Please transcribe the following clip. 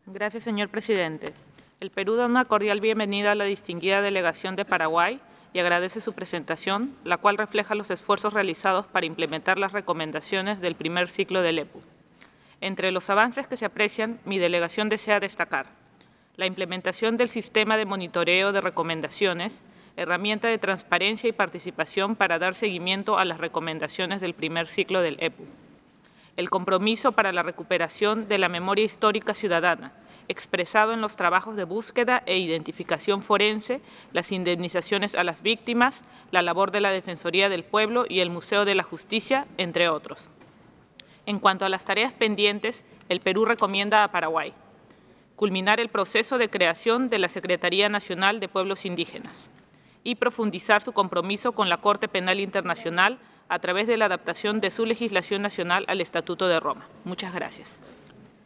Gracias, señor presidente. El Perú da una cordial bienvenida a la distinguida delegación de Paraguay y agradece su presentación, la cual refleja los esfuerzos realizados para implementar las recomendaciones del primer ciclo del EPU. Entre los avances que se aprecian, mi delegación desea destacar la implementación del sistema de monitoreo de recomendaciones, herramienta de transparencia y participación para dar seguimiento a las recomendaciones del primer ciclo del EPU. El compromiso para la recuperación de la memoria histórica ciudadana, expresado en los trabajos de búsqueda e identificación forense, las indemnizaciones a las víctimas, la labor de la Defensoría del Pueblo y el Museo de la Justicia, entre otros. En cuanto a las tareas pendientes, el Perú recomienda a Paraguay culminar el proceso de creación de la Secretaría Nacional de Pueblos Indígenas y profundizar su compromiso con la Corte Penal Internacional a través de la adaptación de su legislación nacional al Estatuto de Roma. Muchas gracias.